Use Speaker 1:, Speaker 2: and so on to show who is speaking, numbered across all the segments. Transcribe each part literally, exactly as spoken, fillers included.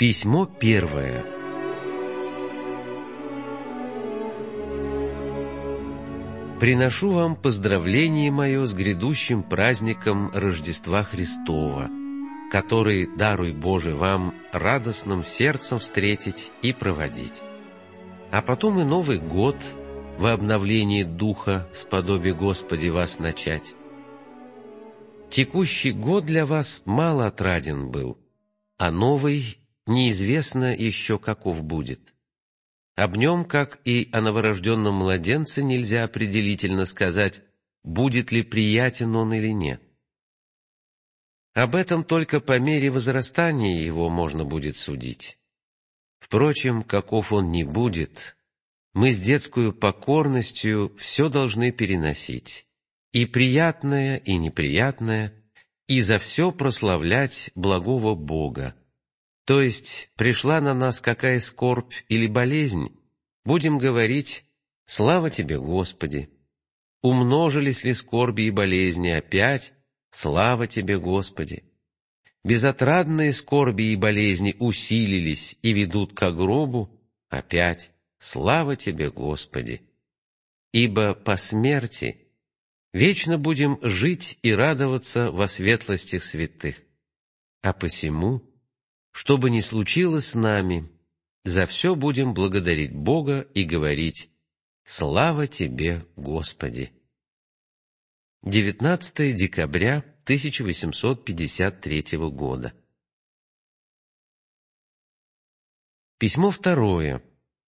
Speaker 1: Письмо первое. Приношу вам поздравление мое с грядущим праздником Рождества Христова, который, даруй Боже, вам радостным сердцем встретить и проводить. А потом и Новый год во обновлении духа сподоби Господи вас начать. Текущий год для вас мало отраден был, а новый неизвестно еще каков будет. Об нем, как и о новорожденном младенце, нельзя определительно сказать, будет ли приятен он или нет. Об этом только по мере возрастания его можно будет судить. Впрочем, каков он ни будет, мы с детскую покорностью все должны переносить, и приятное, и неприятное, и за все прославлять благого Бога. То есть, пришла на нас какая скорбь или болезнь, будем говорить «Слава Тебе, Господи!» Умножились ли скорби и болезни опять «Слава Тебе, Господи!» Безотрадные скорби и болезни усилились и ведут ко гробу опять «Слава Тебе, Господи!» Ибо по смерти вечно будем жить и радоваться во светлостях святых. А посему, что бы ни случилось с нами, за все будем благодарить Бога и говорить «Слава Тебе, Господи!» девятнадцатое декабря тысяча восемьсот пятьдесят третьего года. Письмо второе.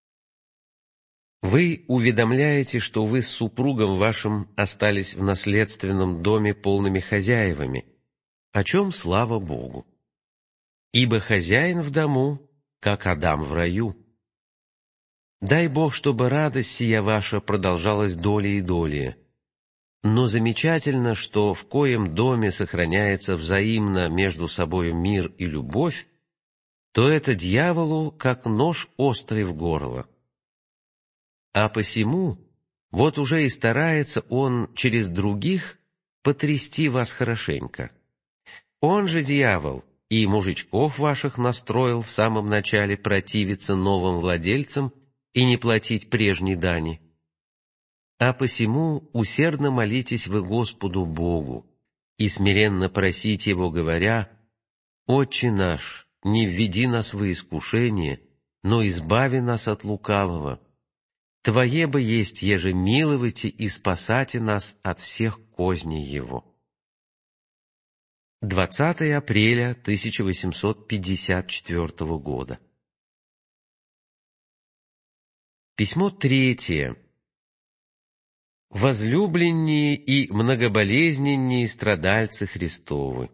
Speaker 1: Вы уведомляете, что вы с супругом вашим остались в наследственном доме полными хозяевами, о чем слава Богу. Ибо хозяин в дому, как Адам в раю. Дай Бог, чтобы радость сия ваша продолжалась долей и долее. Но замечательно, что в коем доме сохраняется взаимно между собою мир и любовь, то это дьяволу, как нож острый в горло. А посему, вот уже и старается он через других потрясти вас хорошенько. Он же, дьявол, и мужичков ваших настроил в самом начале противиться новым владельцам и не платить прежней дани. А посему усердно молитесь вы Господу Богу и смиренно просите Его, говоря: «Отче наш, не введи нас во искушение, но избави нас от лукавого. Твое бы есть, еже миловайте и спасайте нас от всех козней его». двадцатое апреля тысяча восемьсот пятьдесят четвёртого года. Письмо третье. Возлюбленние и многоболезненние страдальцы Христовы,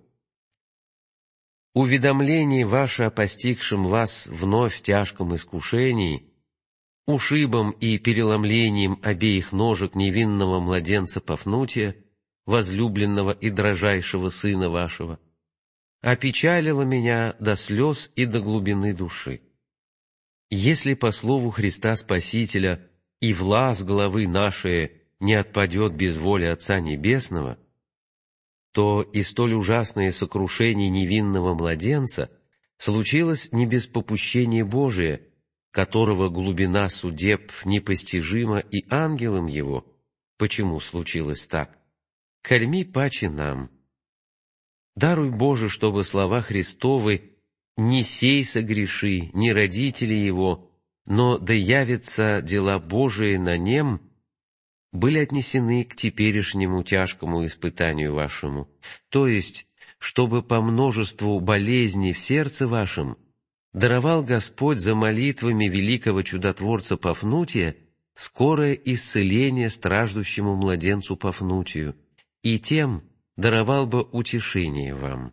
Speaker 1: уведомление ваше о постигшем вас вновь тяжком искушении, ушибом и переломлением обеих ножек невинного младенца Пафнутия, возлюбленного и дрожайшего сына вашего, опечалило меня до слез и до глубины души. Если по слову Христа Спасителя и власть головы нашей не отпадет без воли Отца Небесного, то и столь ужасное сокрушение невинного младенца случилось не без попущения Божия, которого глубина судеб непостижима и ангелам его. Почему случилось так? Корми паче нам. Даруй, Боже, чтобы слова Христовы не сей согреши, ни родители его, но да явятся дела Божии на нем, были отнесены к теперешнему тяжкому испытанию вашему, то есть, чтобы по множеству болезней в сердце вашем даровал Господь за молитвами великого чудотворца Пафнутия скорое исцеление страждущему младенцу Пафнутию, и тем даровал бы утешение вам.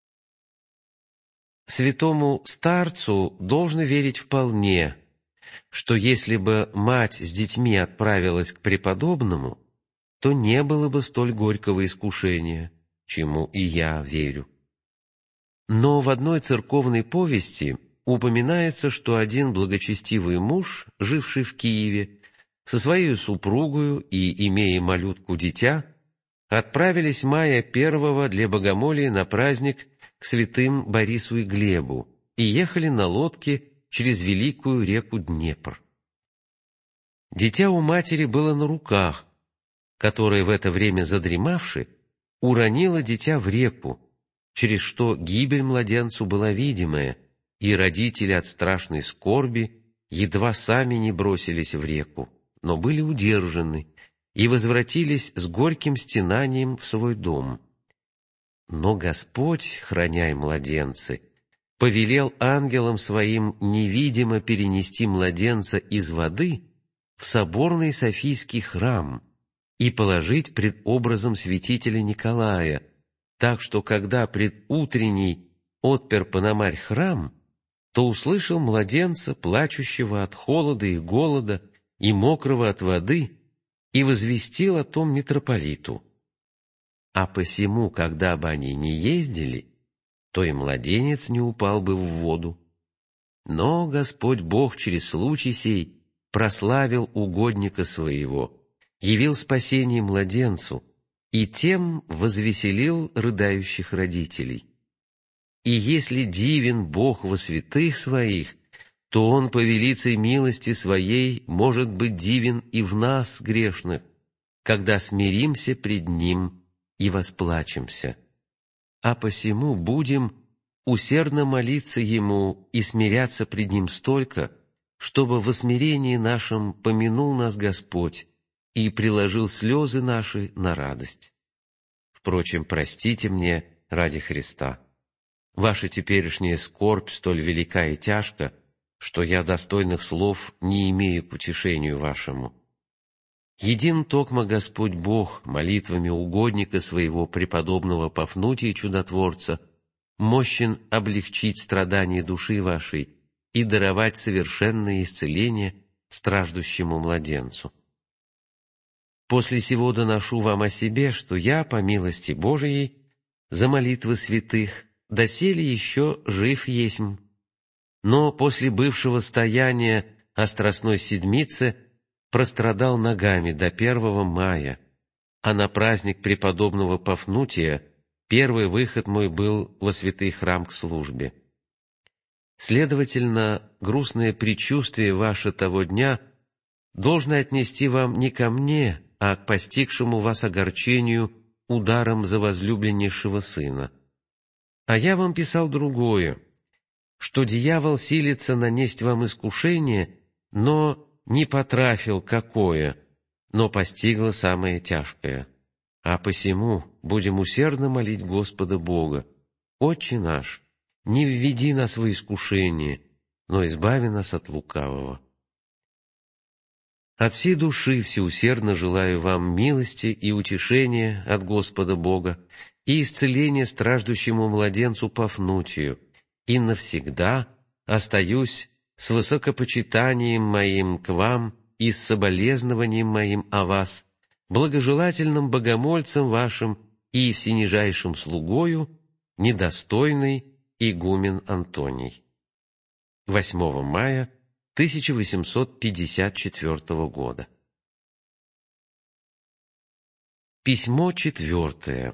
Speaker 1: Святому старцу должно верить вполне, что если бы мать с детьми отправилась к преподобному, то не было бы столь горького искушения, чему и я верю. Но в одной церковной повести упоминается, что один благочестивый муж, живший в Киеве, со своей супругою и имея малютку-дитя, отправились мая первого для богомолия на праздник к святым Борису и Глебу, и ехали на лодке через великую реку Днепр. Дитя у матери было на руках, которая в это время задремавши, уронила дитя в реку, через что гибель младенцу была видимая, и родители от страшной скорби едва сами не бросились в реку, но были удержаны и возвратились с горьким стенанием в свой дом. Но Господь, храня младенцы, повелел ангелам своим невидимо перенести младенца из воды в соборный Софийский храм и положить пред образом святителя Николая, так что, когда пред утренней отпер Пономарь храм, то услышал младенца, плачущего от холода и голода и мокрого от воды, и возвестил о том митрополиту. А посему, когда бы они не ездили, то и младенец не упал бы в воду. Но Господь Бог через случай сей прославил угодника своего, явил спасение младенцу и тем возвеселил рыдающих родителей. И если дивен Бог во святых своих, то Он по велицей милости своей может быть дивен и в нас, грешных, когда смиримся пред Ним и восплачемся. А посему будем усердно молиться Ему и смиряться пред Ним столько, чтобы во смирении нашем помянул нас Господь и приложил слезы наши на радость. Впрочем, простите мне ради Христа. Ваша теперешняя скорбь столь велика и тяжка, что я достойных слов не имею к утешению вашему. Един токмо Господь Бог молитвами угодника своего преподобного Пафнутия Чудотворца мощен облегчить страдания души вашей и даровать совершенное исцеление страждущему младенцу. После сего доношу вам о себе, что я, по милости Божией, за молитвы святых, доселе еще жив есмь, но после бывшего стояния о Страстной Седмице прострадал ногами до первого мая, а на праздник преподобного Пафнутия первый выход мой был во святый храм к службе. Следовательно, грустное предчувствие ваше того дня должно отнести вам не ко мне, а к постигшему вас огорчению ударом за возлюбленнейшего сына. А я вам писал другое, что дьявол силится нанесть вам искушение, но не потрафил какое, но постигло самое тяжкое. А посему будем усердно молить Господа Бога: Отче наш, не введи нас во искушение, но избави нас от лукавого. От всей души всеусердно желаю вам милости и утешения от Господа Бога и исцеления страждущему младенцу Пафнутию, и навсегда остаюсь с высокопочитанием моим к вам и с соболезнованием моим о вас, благожелательным богомольцем вашим и всенижайшим слугою, недостойный игумен Антоний. восьмого мая тысяча восемьсот пятьдесят четвёртого года. Письмо четвертое.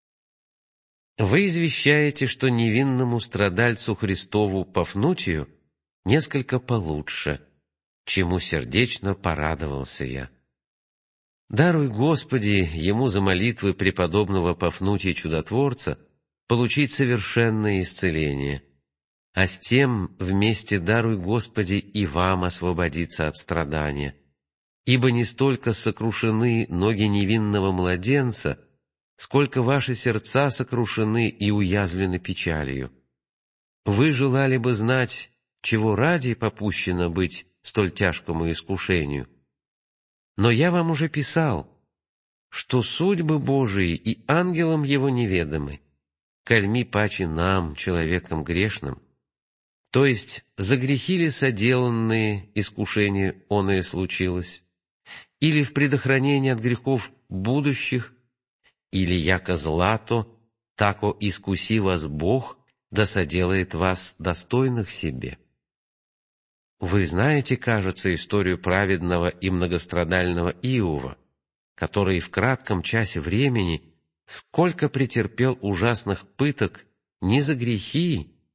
Speaker 1: Вы извещаете, что невинному страдальцу Христову Пафнутию несколько получше, чему сердечно порадовался я. Даруй, Господи, ему за молитвы преподобного Пафнутия Чудотворца получить совершенное исцеление, а с тем вместе даруй, Господи, и вам освободиться от страдания, ибо не столько сокрушены ноги невинного младенца, сколько ваши сердца сокрушены и уязвлены печалью. Вы желали бы знать, чего ради попущено быть столь тяжкому искушению. Но я вам уже писал, что судьбы Божии и ангелам его неведомы, кальми паче нам, человеком грешным. То есть, за грехи ли соделанные искушения оное случилось, или в предохранении от грехов будущих, или яко злато, тако искуси вас Бог, да соделает вас достойных себе. Вы знаете, кажется, историю праведного и многострадального Иова, который в кратком часе времени сколько претерпел ужасных пыток не за грехи,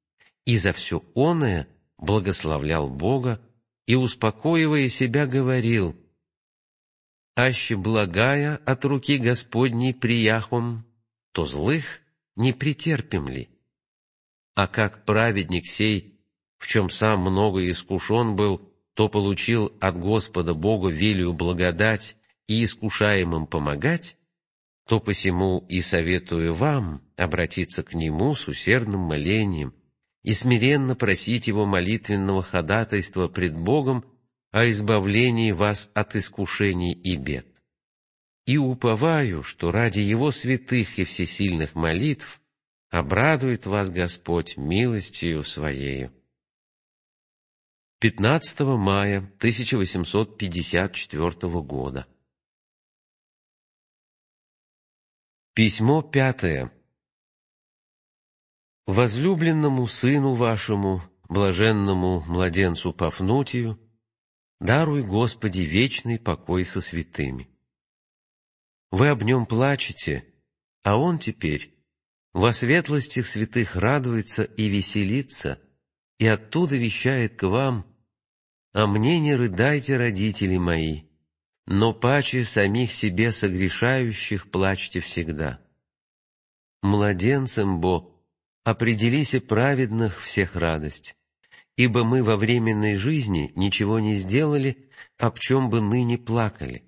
Speaker 1: и за все оное благословлял Бога и, успокоивая себя, говорил: «Аще благая от руки Господней прияхом, то злых не претерпим ли? А как праведник сей, в чем сам много искушен был, то получил от Господа Бога велию благодать и искушаемым помогать, то посему и советую вам обратиться к Нему с усердным молением и смиренно просить Его молитвенного ходатайства пред Богом о избавлении вас от искушений и бед. И уповаю, что ради Его святых и всесильных молитв обрадует вас Господь милостью Своею». пятнадцатого мая тысяча восемьсот пятьдесят четвёртого года. Письмо пятое. Возлюбленному сыну вашему, блаженному младенцу Пафнутию, даруй, Господи, вечный покой со святыми. Вы об нем плачете, а он теперь во светлостях святых радуется и веселится, и оттуда вещает к вам: «А мне не рыдайте, родители мои, но паче самих себе согрешающих плачьте всегда. Младенцем бо определися праведных всех радость, ибо мы во временной жизни ничего не сделали, об чем бы ныне плакали.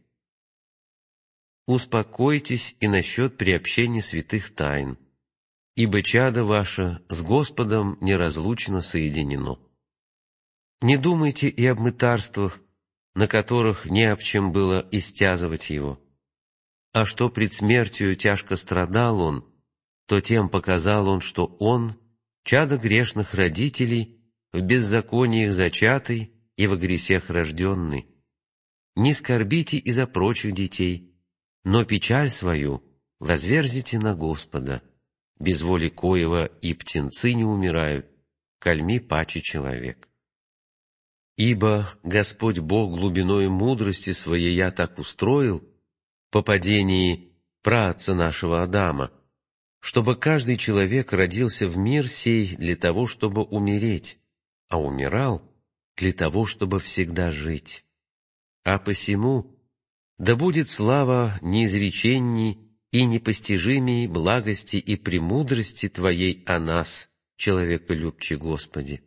Speaker 1: Успокойтесь и насчет приобщения святых тайн, ибо чадо ваше с Господом неразлучно соединено. Не думайте и об мытарствах, на которых не об чем было истязывать его. А что пред смертью тяжко страдал он, то тем показал он, что он чадо грешных родителей, в беззакониях зачатый и во гресех рожденный. Не скорбите и за прочих детей, но печаль свою возверзите на Господа, без воли коего и птенцы не умирают, кальми паче человек. Ибо Господь Бог глубиной мудрости Своей я так устроил, по падении праотца нашего Адама, чтобы каждый человек родился в мир сей для того, чтобы умереть, а умирал для того, чтобы всегда жить. А посему да будет слава неизреченней и непостижимей благости и премудрости Твоей о нас, человеколюбче Господи.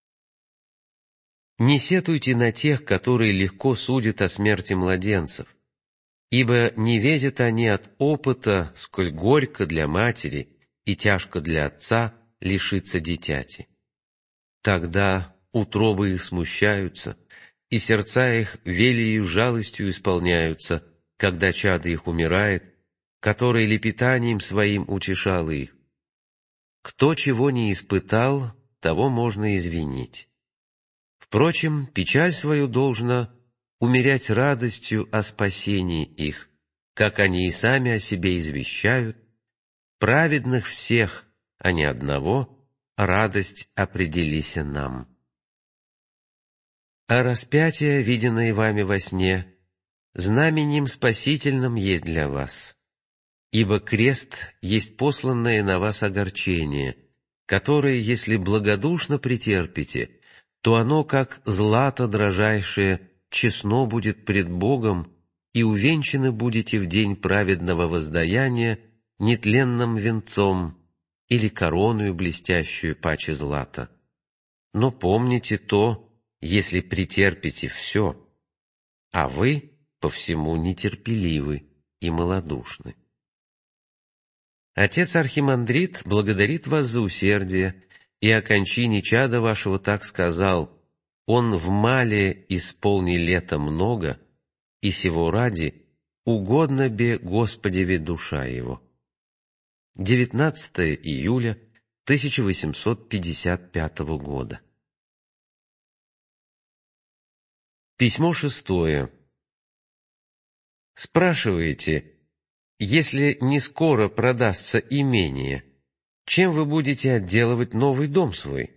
Speaker 1: Не сетуйте на тех, которые легко судят о смерти младенцев, ибо не ведят они от опыта, сколь горько для матери и тяжко для отца лишиться дитяти. Тогда утробы их смущаются, и сердца их велиею жалостью исполняются, когда чадо их умирает, который лепетанием своим утешал их. Кто чего не испытал, того можно извинить. Впрочем, печаль свою должна умерять радостью о спасении их, как они и сами о себе извещают: праведных всех, а не одного, радость определися нам. А распятие, виденное вами во сне, знаменем спасительным есть для вас, ибо крест есть посланное на вас огорчение, которое, если благодушно претерпите, то оно, как злато дрожайшее, честно будет пред Богом, и увенчаны будете в день праведного воздаяния нетленным венцом или короною блестящую паче злата. Но помните то, если претерпите все, а вы по всему нетерпеливы и малодушны. Отец Архимандрит благодарит вас за усердие, и о кончине чада вашего так сказал: он в мале исполни лета много, и сего ради угодно бе Господеве душа его. девятнадцатого июля тысяча восемьсот пятьдесят пятого года. Письмо шестое. Спрашиваете: если не скоро продастся имение, чем вы будете отделывать новый дом свой?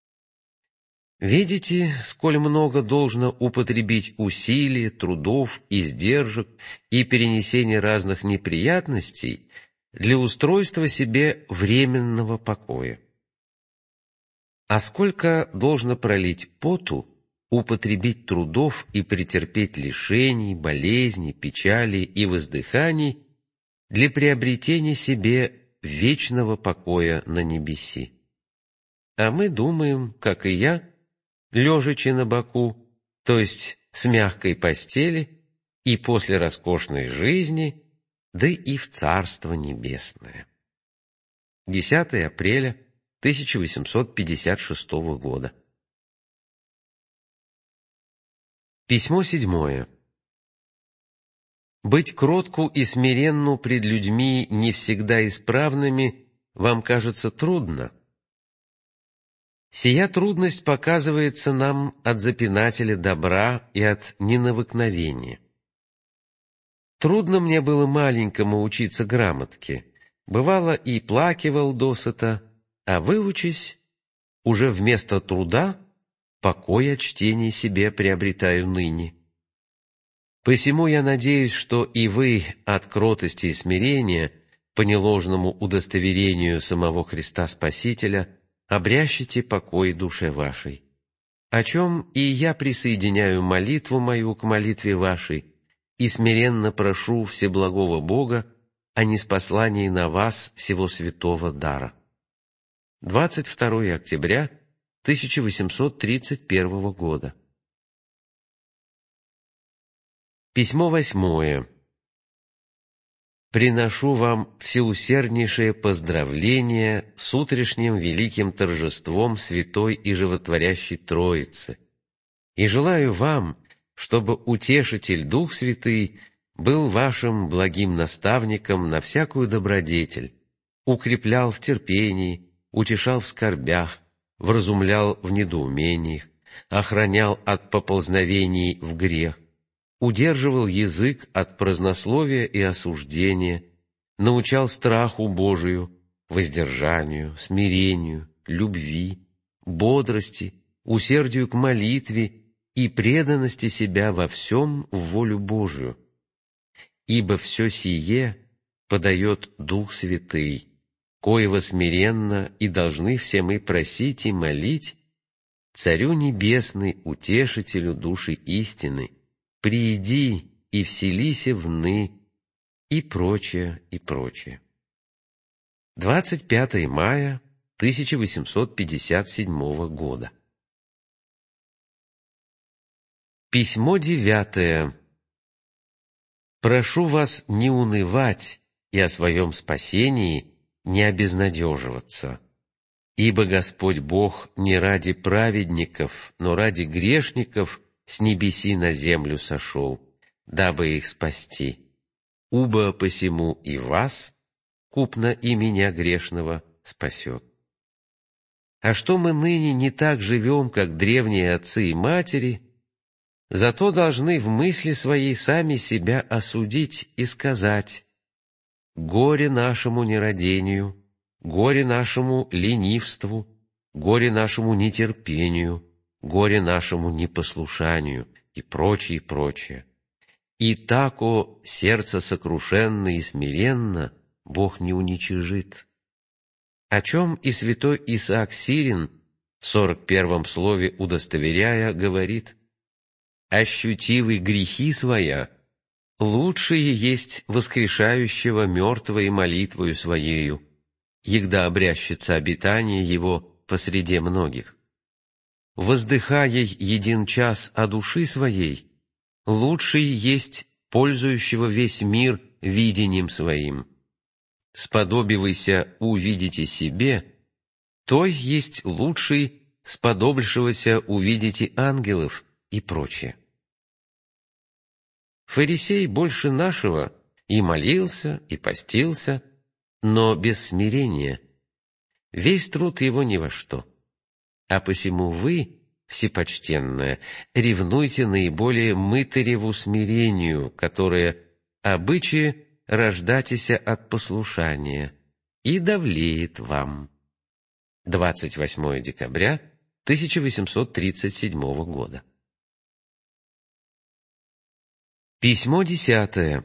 Speaker 1: Видите, сколь много должно употребить усилий, трудов, издержек и перенесения разных неприятностей для устройства себе временного покоя. А сколько должно пролить поту, употребить трудов и претерпеть лишений, болезней, печали и воздыханий для приобретения себе вечного покоя на небеси. А мы думаем, как и я, лежачи на боку, то есть с мягкой постели, и после роскошной жизни, да и в Царство Небесное. десятое апреля тысяча восемьсот пятьдесят шестого года. Письмо седьмое. «Быть кротку и смиренну пред людьми не всегда исправными вам кажется трудно. Сия трудность показывается нам от запинателя добра и от ненавыкновения. Трудно мне было маленькому учиться грамотке, бывало и плакивал досыта, а выучись, уже вместо труда покой от чтения себе приобретаю ныне. Посему я надеюсь, что и вы от кротости и смирения по неложному удостоверению самого Христа Спасителя обрящете покой душе вашей, о чем и я присоединяю молитву мою к молитве вашей и смиренно прошу Всеблагого Бога о ниспослании на вас всего святого дара». двадцать второе октября тысяча восемьсот тридцать первого года. Письмо восьмое. «Приношу вам всеусерднейшее поздравление с утрешним великим торжеством Святой и Животворящей Троицы, и желаю вам, чтобы Утешитель Дух Святый был вашим благим наставником на всякую добродетель, укреплял в терпении, утешал в скорбях, вразумлял в недоумениях, охранял от поползновений в грех, удерживал язык от празднословия и осуждения, научал страху Божию, воздержанию, смирению, любви, бодрости, усердию к молитве и преданности себя во всем в волю Божию. Ибо все сие подает Дух Святый, коего смиренно и должны все мы просить и молить Царю Небесный, Утешителю души истины, прииди и вселися вны, и прочее, и прочее». двадцать пятое мая тысяча восемьсот пятьдесят седьмого года. Письмо девятое. «Прошу вас не унывать и о своем спасении не обезнадеживаться, ибо Господь Бог не ради праведников, но ради грешников с небеси на землю сошел, дабы их спасти. Убо посему и вас, купно и меня грешного, спасет. А что мы ныне не так живем, как древние отцы и матери, зато должны в мысли своей сами себя осудить и сказать: горе нашему нерадению, горе нашему ленивству, горе нашему нетерпению, горе нашему непослушанию и прочее, и прочее. И тако сердце сокрушенно и смиренно Бог не уничижит. О чем и святой Исаак Сирин в сорок первом слове удостоверяя говорит: «Ощутивы грехи своя, лучшие есть воскрешающего мертвой молитвою своею, егда обрящется обитание его посреди многих. Воздыхая един час о души своей, лучший есть пользующего весь мир видением своим. Сподобивайся увидите себе, той есть лучший сподобившегося увидите ангелов» и прочее. Фарисей больше нашего и молился, и постился, но без смирения. Весь труд его ни во что. А посему вы, всепочтенная, ревнуйте наиболее мытареву смирению, которое обычае рождатися от послушания, и давлеет вам». двадцать восьмое декабря тысяча восемьсот тридцать седьмого года. Письмо десятое.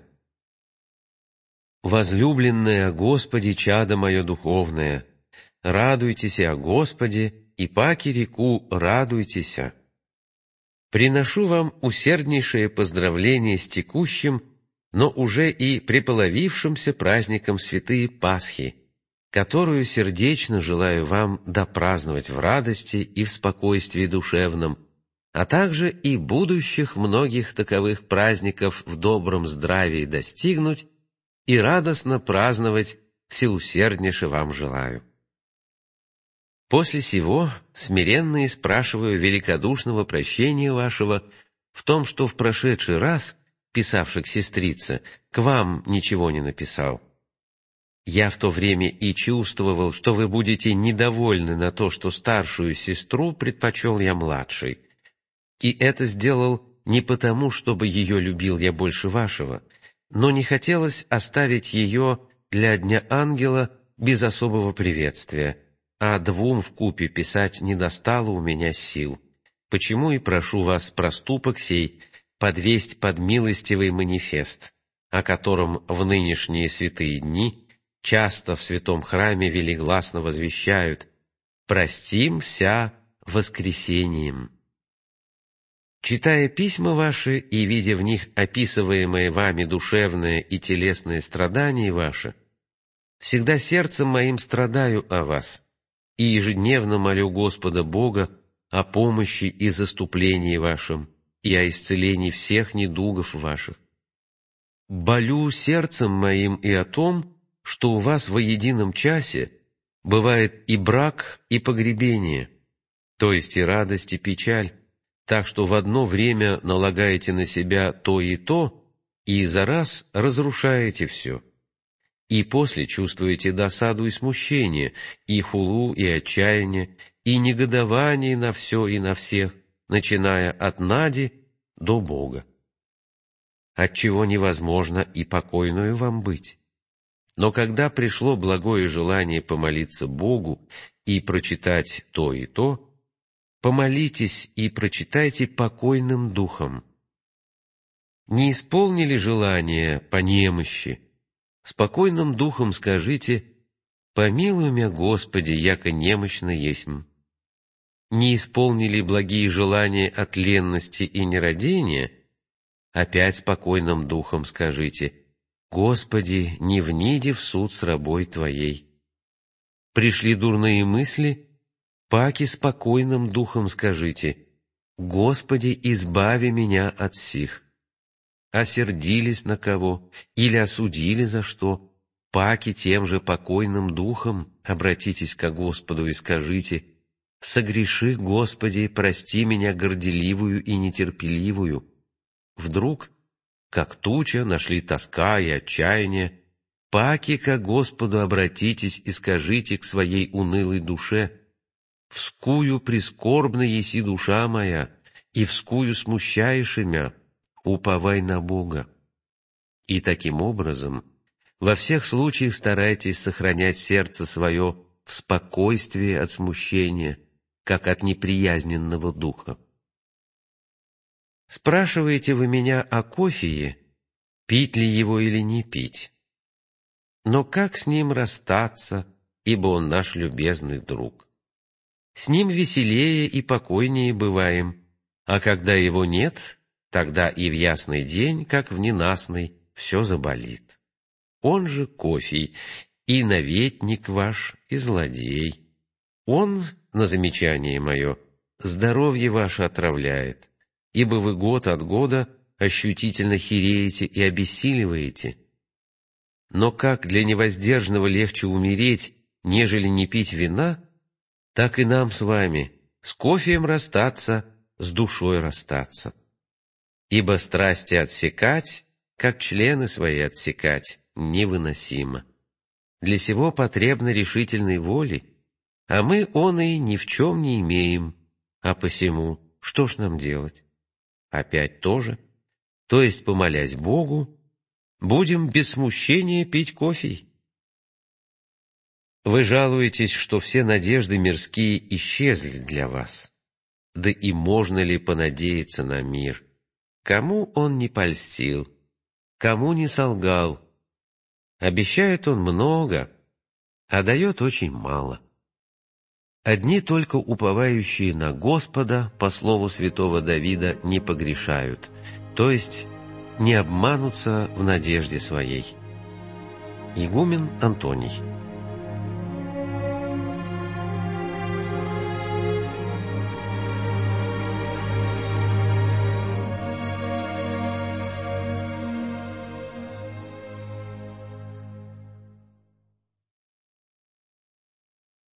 Speaker 1: «Возлюбленное о Господе, чадо мое духовное, радуйтесь о Господе и паки реку радуйтеся. Приношу вам усерднейшее поздравление с текущим, но уже и приполовившимся праздником Святые Пасхи, которую сердечно желаю вам допраздновать в радости и в спокойствии душевном, а также и будущих многих таковых праздников в добром здравии достигнуть и радостно праздновать всеусерднейше вам желаю. После сего смиренно и спрашиваю великодушного прощения вашего в том, что в прошедший раз, писавший к сестрице, к вам ничего не написал. Я в то время и чувствовал, что вы будете недовольны на то, что старшую сестру предпочел я младшей. И это сделал не потому, чтобы ее любил я больше вашего, но не хотелось оставить ее для Дня Ангела без особого приветствия, а двум вкупе писать не достало у меня сил. Почему и прошу вас проступок сей подвесть под милостивый манифест, о котором в нынешние святые дни часто в святом храме велигласно возвещают: «Простим вся воскресением». Читая письма ваши и видя в них описываемое вами душевное и телесное страдание ваше, всегда сердцем моим страдаю о вас и ежедневно молю Господа Бога о помощи и заступлении вашем и о исцелении всех недугов ваших. Болю сердцем моим и о том, что у вас во едином часе бывает и брак, и погребение, то есть и радость, и печаль, так что в одно время налагаете на себя то и то, и за раз разрушаете все. И после чувствуете досаду и смущение, и хулу, и отчаяние, и негодование на все и на всех, начиная от Нади до Бога. Отчего невозможно и покойную вам быть. Но когда пришло благое желание помолиться Богу и прочитать то и то, помолитесь и прочитайте покойным духом. Не исполнили желание по немощи, спокойным духом скажите: «Помилуй мя, Господи, яко немощно есмь». Не исполнили благие желания от ленности и нерадения, опять спокойным духом скажите: «Господи, не вниди в суд с рабой Твоей». Пришли дурные мысли, паки спокойным духом скажите: «Господи, избави меня от сих». Осердились на кого или осудили за что, паки тем же покойным духом обратитесь ко Господу и скажите: «Согреши, Господи, прости меня горделивую и нетерпеливую». Вдруг, как туча, нашли тоска и отчаяние, паки ко Господу обратитесь и скажите к своей унылой душе: «Вскую прискорбна еси душа моя, и вскую смущаешь имя, уповай на Бога». И таким образом во всех случаях старайтесь сохранять сердце свое в спокойствии от смущения, как от неприязненного духа. Спрашиваете вы меня о кофее, пить ли его или не пить. Но как с ним расстаться, ибо он наш любезный друг? С ним веселее и покойнее бываем, а когда его нет, тогда и в ясный день, как в ненастный, все заболит. Он же кофе, и наветник ваш, и злодей. Он, на замечание мое, здоровье ваше отравляет, ибо вы год от года ощутительно хиреете и обессиливаете. Но как для невоздержанного легче умереть, нежели не пить вина, так и нам с вами с кофеем расстаться, с душой расстаться. Ибо страсти отсекать, как члены свои отсекать, невыносимо. Для сего потребно решительной воли, а мы он и ни в чем не имеем, а посему что ж нам делать? Опять то же, то есть, помолясь Богу, будем без смущения пить кофе. Вы жалуетесь, что все надежды мирские исчезли для вас. Да и можно ли понадеяться на мир? Кому он не польстил, кому не солгал? Обещает он много, а дает очень мало. Одни только уповающие на Господа, по слову святого Давида, не погрешают, то есть не обманутся в надежде своей. Игумен Антоний.